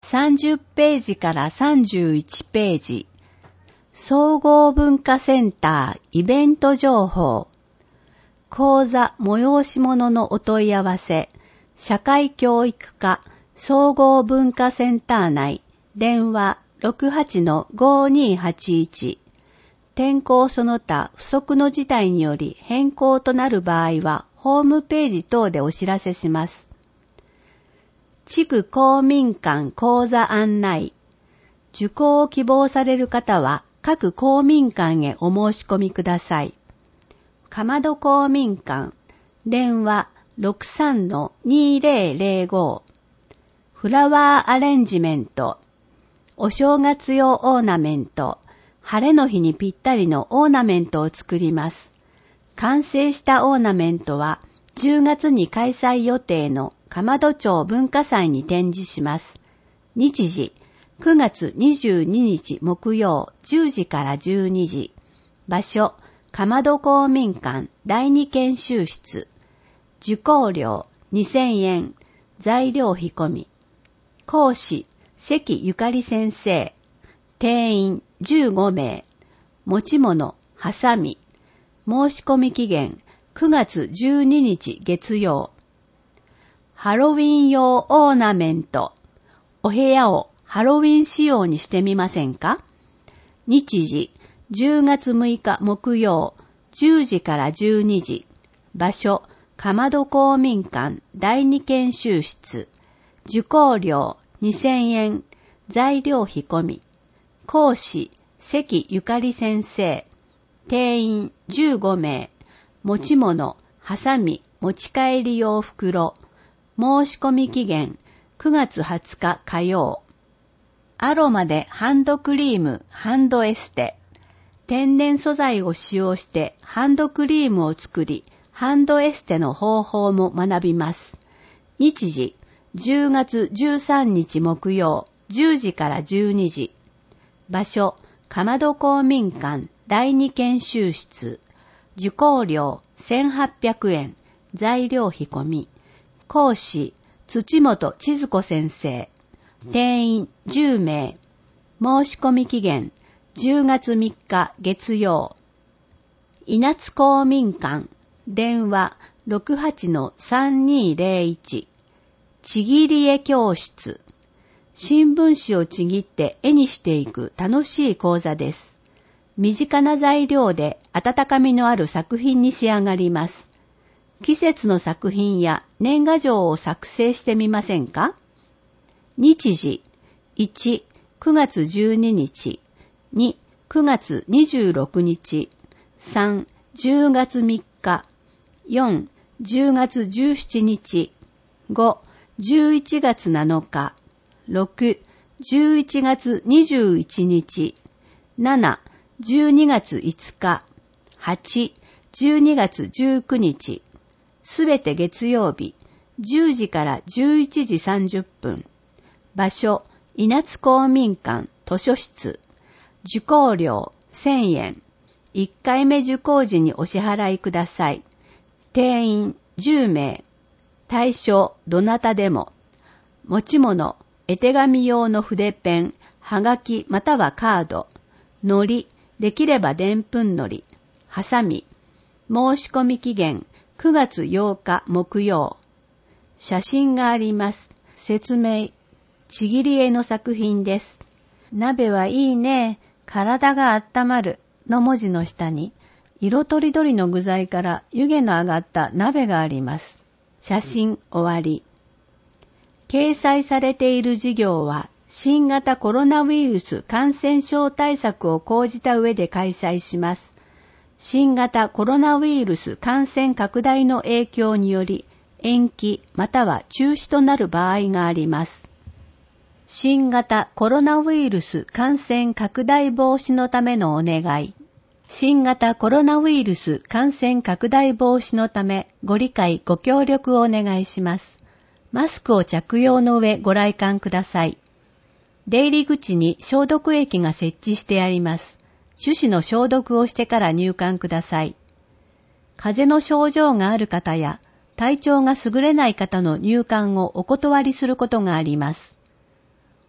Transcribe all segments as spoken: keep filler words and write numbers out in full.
さんじゅっページからさんじゅういちページ、総合文化センターイベント情報、講座催し物のお問い合わせ、社会教育課総合文化センター内、電話 ろくはちのごにーはちいち、天候その他不測の事態により変更となる場合は、ホームページ等でお知らせします。地区公民館講座案内。受講を希望される方は、各公民館へお申し込みください。かまど公民館、電話 ろくさんのにーぜろぜろご。フラワーアレンジメント。お正月用オーナメント。晴れの日にぴったりのオーナメントを作ります。完成したオーナメントはじゅうがつに開催予定の釜戸町文化祭に展示します。日時、くがつにじゅうににち木曜じゅうじからじゅうにじ。場所、釜戸公民館第二研修室。受講料にせんえん。材料費込み。講師、関ゆかり先生。定員じゅうごめい。持ち物、はさみ。申し込み期限くがつじゅうににち月曜。ハロウィン用オーナメント。お部屋をハロウィン仕様にしてみませんか？日時じゅうがつむいか木曜じゅうじからじゅうにじ。場所、釜戸公民館第二研修室。受講料にせんえん。材料費込み。講師、関ゆかり先生。定員じゅうごめい。持ち物、はさみ、持ち帰り用袋。申し込み期限くがつはつか火曜。アロマでハンドクリーム、ハンドエステ。天然素材を使用してハンドクリームを作り、ハンドエステの方法も学びます。日時、じゅうがつじゅうさんにち木曜、じゅうじからじゅうにじ。場所、釜戸公民館第二研修室。受講料せんはっぴゃくえん。材料費込み。講師、土本千鶴子先生。定員じゅうめい。申し込み期限じゅうがつみっか月曜。稲津公民館。電話 ろくはちのさんにーぜろいち。ちぎり絵教室。新聞紙をちぎって絵にしていく楽しい講座です。身近な材料で温かみのある作品に仕上がります。季節の作品や年賀状を作成してみませんか？日時、いち、くがつじゅうににち、に、くがつにじゅうろくにち、さん、じゅうがつみっか、よん、じゅうがつじゅうしちにち、ご、じゅういちがつなのか、ろく、じゅういちがつにじゅういちにち、なな、じゅうにがついつか、はち、じゅうにがつじゅうくにち、すべて月曜日、じゅうじからじゅういちじさんじゅっぷん。場所、稲津公民館図書室。受講料せんえん。いっかいめ受講時にお支払いください。定員じゅうめい。対象どなたでも。持ち物、絵手紙用の筆ペン、はがきまたはカード。のり、できればでんぷんのり。はさみ。申し込み期限くがつようか木曜。写真があります。説明。ちぎり絵の作品です。鍋はいいね。体があったまるの文字の下に、色とりどりの具材から湯気の上がった鍋があります。写真終わり。掲載されている事業は、新型コロナウイルス感染症対策を講じた上で開催します。新型コロナウイルス感染拡大の影響により、延期または中止となる場合があります。新型コロナウイルス感染拡大防止のためのお願い。新型コロナウイルス感染拡大防止のためご理解ご協力をお願いします。マスクを着用の上ご来館ください。出入り口に消毒液が設置してあります。手指の消毒をしてから入館ください。風邪の症状がある方や体調が優れない方の入館をお断りすることがあります。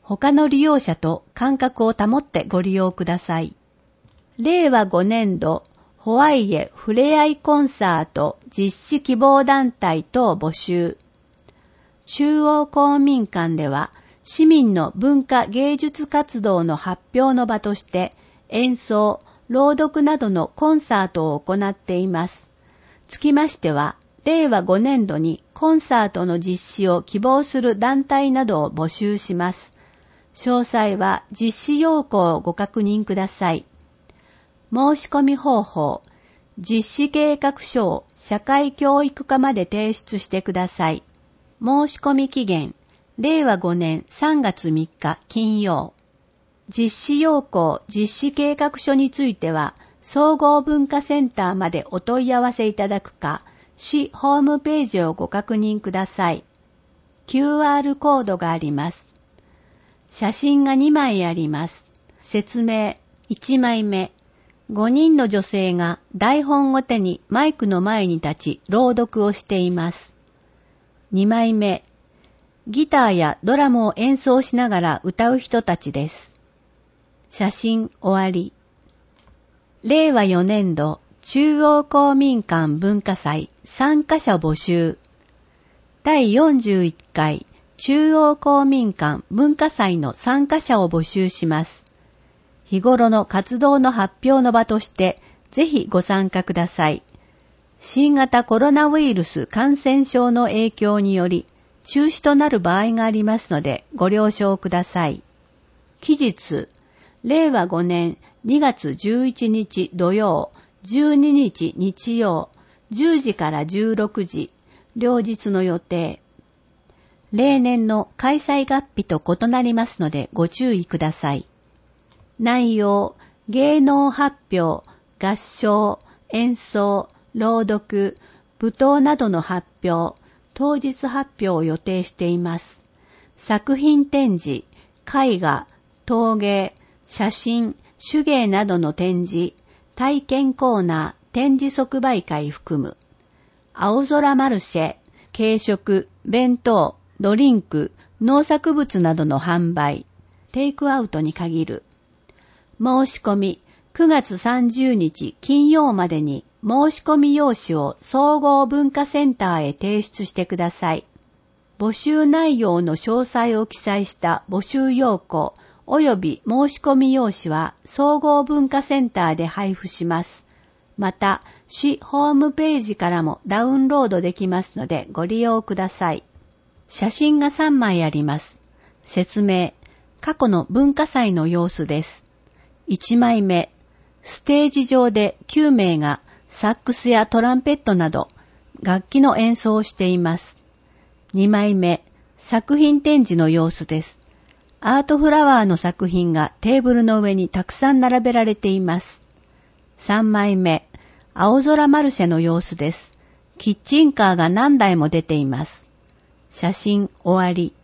他の利用者と間隔を保ってご利用ください。れいわごねんどホワイエふれあいコンサート実施希望団体等募集。中央公民館では市民の文化芸術活動の発表の場として演奏、朗読などのコンサートを行っています。つきましては、れいわごねんどにコンサートの実施を希望する団体などを募集します。詳細は実施要項をご確認ください。申し込み方法、実施計画書を社会教育課まで提出してください。申し込み期限、れいわごねんさんがつみっか金曜。実施要項、実施計画書については、総合文化センターまでお問い合わせいただくか、市ホームページをご確認ください。キューアール コードがあります。写真がにまいあります。説明、いちまいめ。ごにんの女性が台本を手にマイクの前に立ち朗読をしています。にまいめ。ギターやドラムを演奏しながら歌う人たちです。写真終わり。れいわよねんど中央公民館文化祭参加者募集。だいよんじゅういっかい中央公民館文化祭の参加者を募集します。日頃の活動の発表の場としてぜひご参加ください。新型コロナウイルス感染症の影響により中止となる場合がありますのでご了承ください。期日、れいわごねんにがつじゅういちにち土曜、じゅうににち日曜、じゅうじからじゅうろくじ、両日の予定。例年の開催月日と異なりますのでご注意ください。内容、芸能発表、合唱、演奏、朗読、舞踏などの発表、当日発表を予定しています。作品展示、絵画、陶芸、写真、手芸などの展示、体験コーナー、展示即売会含む。青空マルシェ、軽食、弁当、ドリンク、農作物などの販売、テイクアウトに限る。申し込み、くがつさんじゅうにち金曜までに申し込み用紙を総合文化センターへ提出してください。募集内容の詳細を記載した募集要項及び申し込み用紙は総合文化センターで配布します。また、市ホームページからもダウンロードできますのでご利用ください。写真がさんまいあります。説明、過去の文化祭の様子です。いちまいめ、ステージ上できゅうめいがサックスやトランペットなど楽器の演奏をしています。にまいめ、作品展示の様子です。アートフラワーの作品がテーブルの上にたくさん並べられています。さんまいめ、青空マルシェの様子です。キッチンカーが何台も出ています。写真終わり。